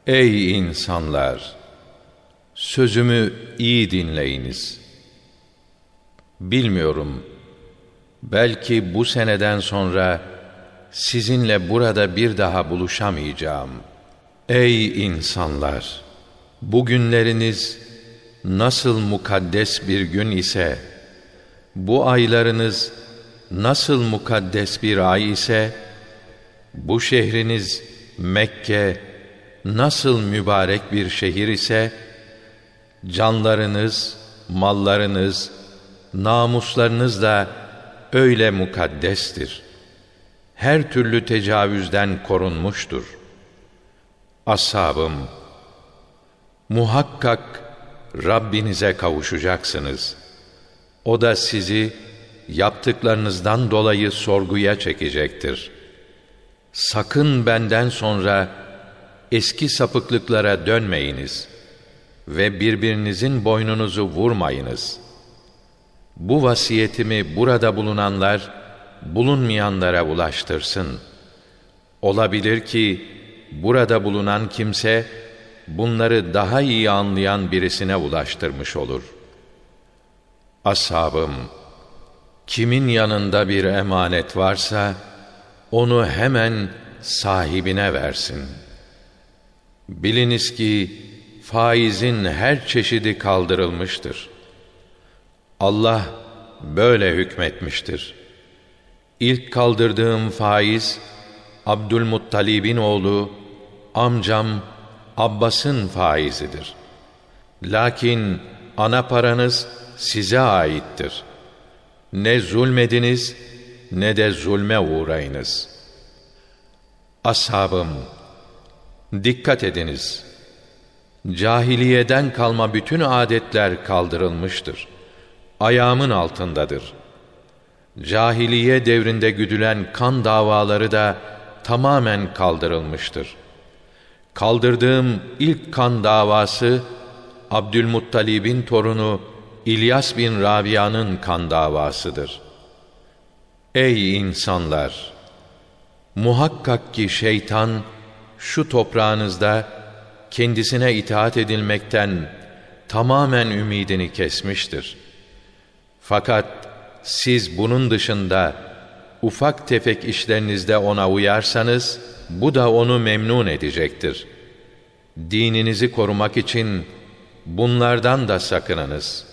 Ey insanlar! Sözümü iyi dinleyiniz. Bilmiyorum, belki bu seneden sonra sizinle burada bir daha buluşamayacağım. Ey insanlar! Bugünleriniz nasıl mukaddes bir gün ise, bu aylarınız nasıl mukaddes bir ay ise, bu şehriniz Mekke nasıl mübarek bir şehir ise, canlarınız, mallarınız, namuslarınız da öyle mukaddestir. Her türlü tecavüzden korunmuştur. Ashabım, muhakkak Rabbinize kavuşacaksınız. O da sizi yaptıklarınızdan dolayı sorguya çekecektir. Sakın benden sonra eski sapıklıklara dönmeyiniz ve birbirinizin boynunuzu vurmayınız. Bu vasiyetimi burada bulunanlar, bulunmayanlara ulaştırsın. Olabilir ki burada bulunan kimse, bunları daha iyi anlayan birisine ulaştırmış olur. Ashabım, kimin yanında bir emanet varsa, onu hemen sahibine versin. Biliniz ki, faizin her çeşidi kaldırılmıştır. Allah böyle hükmetmiştir. İlk kaldırdığım faiz, Abdülmuttalib'in oğlu, amcam Abbas'ın faizidir. Lakin ana paranız size aittir. Ne zulmediniz, ne de zulme uğrayınız. Ashabım, dikkat ediniz. Cahiliyeden kalma bütün adetler kaldırılmıştır. Ayağımın altındadır. Cahiliye devrinde güdülen kan davaları da tamamen kaldırılmıştır. Kaldırdığım ilk kan davası, Abdülmuttalib'in torunu İlyas bin Rabia'nın kan davasıdır. Ey insanlar! Muhakkak ki şeytan, şu toprağınızda kendisine itaat edilmekten tamamen ümidini kesmiştir. Fakat siz bunun dışında ufak tefek işlerinizde ona uyarsanız, bu da onu memnun edecektir. Dininizi korumak için bunlardan da sakınınız.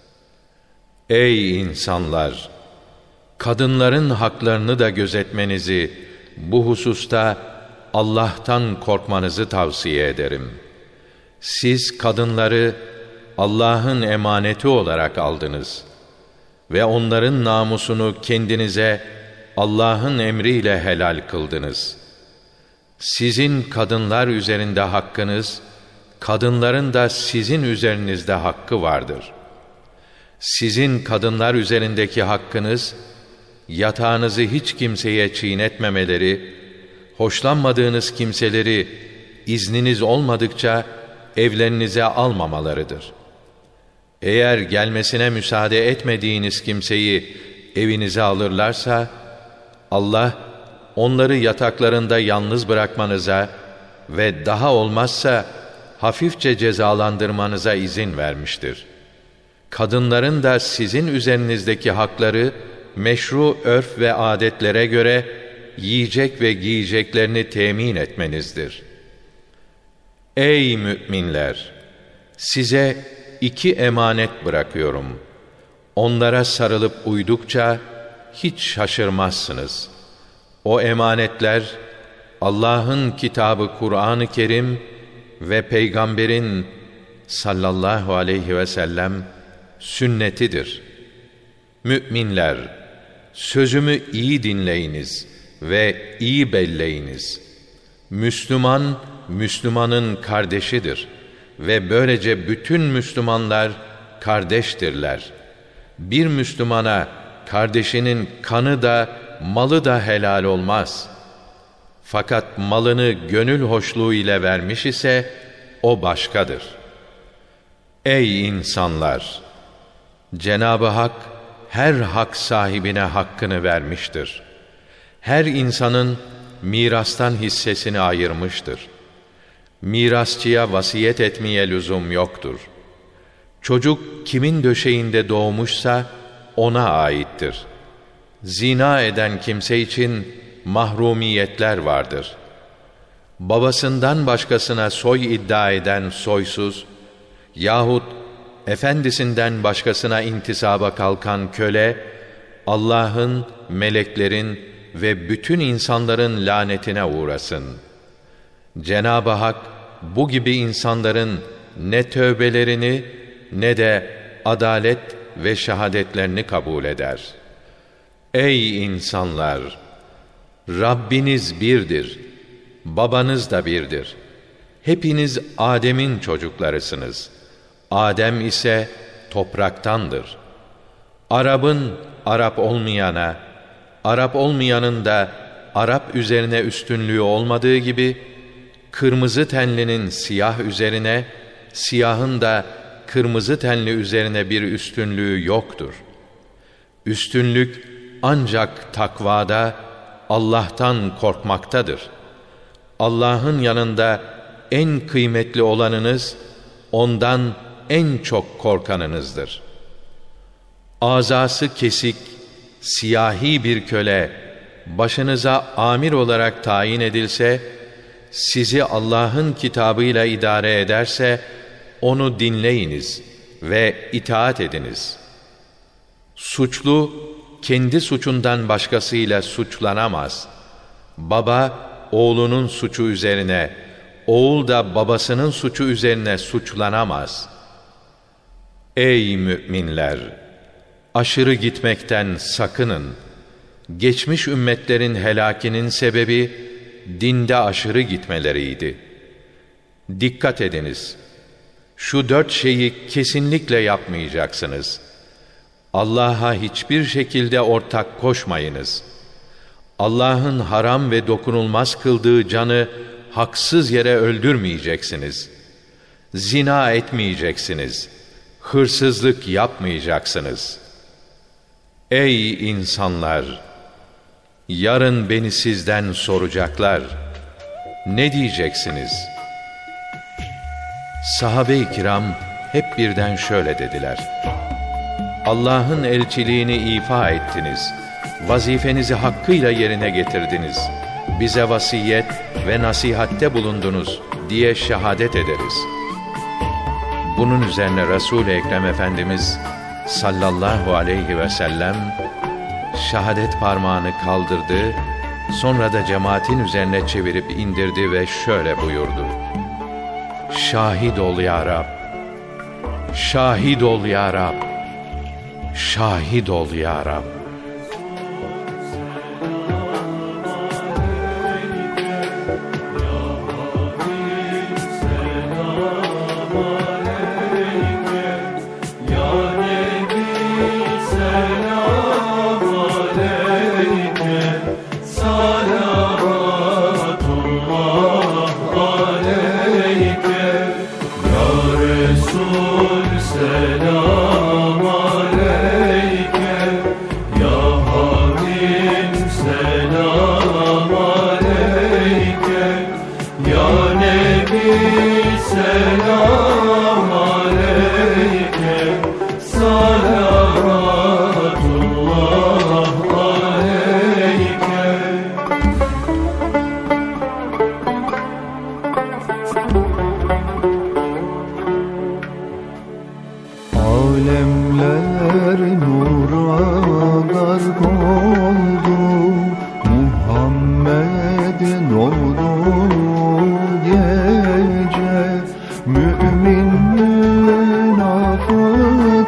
Ey insanlar! Kadınların haklarını da gözetmenizi, bu hususta Allah'tan korkmanızı tavsiye ederim. Siz kadınları Allah'ın emaneti olarak aldınız ve onların namusunu kendinize Allah'ın emriyle helal kıldınız. Sizin kadınlar üzerinde hakkınız, kadınların da sizin üzerinizde hakkı vardır. Sizin kadınlar üzerindeki hakkınız, yatağınızı hiç kimseye çiğnetmemeleri, hoşlanmadığınız kimseleri izniniz olmadıkça evlerinize almamalarıdır. Eğer gelmesine müsaade etmediğiniz kimseyi evinize alırlarsa, Allah onları yataklarında yalnız bırakmanıza ve daha olmazsa hafifçe cezalandırmanıza izin vermiştir. Kadınların da sizin üzerinizdeki hakları, meşru örf ve adetlere göre yiyecek ve giyeceklerini temin etmenizdir. Ey müminler! Size 2 emanet bırakıyorum. Onlara sarılıp uydukça hiç şaşırmazsınız. O emanetler, Allah'ın kitabı Kur'an-ı Kerim ve Peygamberin sallallahu aleyhi ve sellem sünnetidir. Müminler, sözümü iyi dinleyiniz ve iyi belleyiniz. Müslüman, Müslümanın kardeşidir ve böylece bütün Müslümanlar kardeştirler. Bir Müslümana kardeşinin kanı da malı da helal olmaz. Fakat malını gönül hoşluğu ile vermiş ise o başkadır. Ey insanlar! Cenab-ı Hak her hak sahibine hakkını vermiştir. Her insanın mirastan hissesini ayırmıştır. Mirasçıya vasiyet etmeye lüzum yoktur. Çocuk kimin döşeğinde doğmuşsa ona aittir. Zina eden kimse için mahrumiyetler vardır. Babasından başkasına soy iddia eden soysuz yahut efendisinden başkasına intisaba kalkan köle, Allah'ın, meleklerin ve bütün insanların lanetine uğrasın. Cenab-ı Hak bu gibi insanların ne tövbelerini ne de adalet ve şehadetlerini kabul eder. Ey insanlar! Rabbiniz birdir, babanız da birdir. Hepiniz Adem'in çocuklarısınız. Adem ise topraktandır. Arap'ın Arap olmayana, Arap olmayanın da Arap üzerine üstünlüğü olmadığı gibi, kırmızı tenlinin siyah üzerine, siyahın da kırmızı tenli üzerine bir üstünlüğü yoktur. Üstünlük ancak takvada, Allah'tan korkmaktadır. Allah'ın yanında en kıymetli olanınız, ondan en çok korkanınızdır. Azası kesik, siyahi bir köle, başınıza amir olarak tayin edilse, sizi Allah'ın kitabıyla idare ederse, onu dinleyiniz ve itaat ediniz. Suçlu, kendi suçundan başkasıyla suçlanamaz. Baba, oğlunun suçu üzerine, oğul da babasının suçu üzerine suçlanamaz. Ey müminler! Aşırı gitmekten sakının. Geçmiş ümmetlerin helakinin sebebi, dinde aşırı gitmeleriydi. Dikkat ediniz! Şu 4 şeyi kesinlikle yapmayacaksınız. Allah'a hiçbir şekilde ortak koşmayınız. Allah'ın haram ve dokunulmaz kıldığı canı haksız yere öldürmeyeceksiniz. Zina etmeyeceksiniz. Hırsızlık yapmayacaksınız. Ey insanlar! Yarın beni sizden soracaklar. Ne diyeceksiniz? Sahabe-i kiram hep birden şöyle dediler: Allah'ın elçiliğini ifa ettiniz. Vazifenizi hakkıyla yerine getirdiniz. Bize vasiyet ve nasihatte bulundunuz diye şehadet ederiz. Bunun üzerine Resul-i Ekrem Efendimiz sallallahu aleyhi ve sellem şehadet parmağını kaldırdı, sonra da cemaatin üzerine çevirip indirdi ve şöyle buyurdu: Şahit ol ya Rab! Şahit ol ya Rab! Şahit ol ya Rab! Alemler nura gark oldu, Muhammed'in olduğu gece, mümin münafık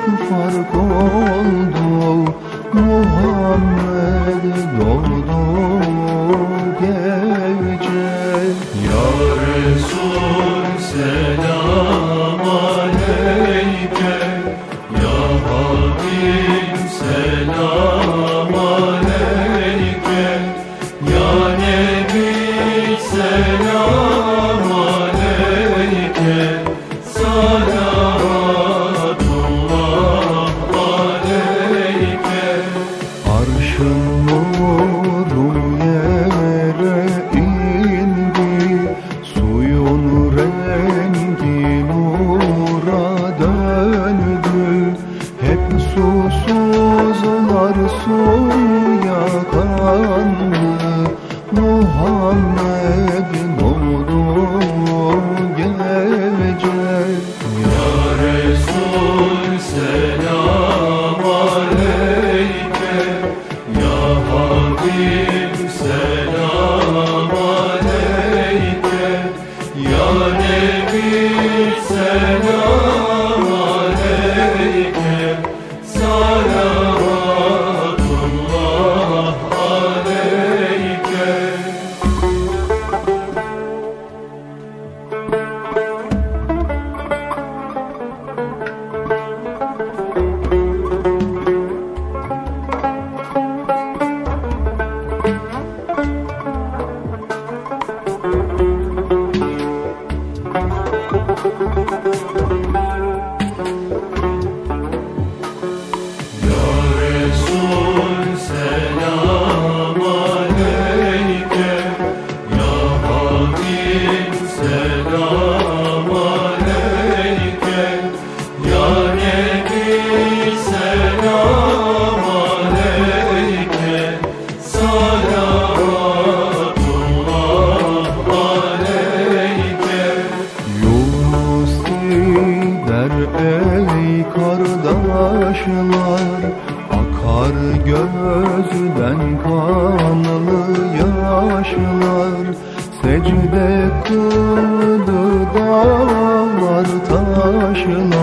Ey kardeşler, akar gözden kanlı yaşlar, secde kıldı dağlar taşlar.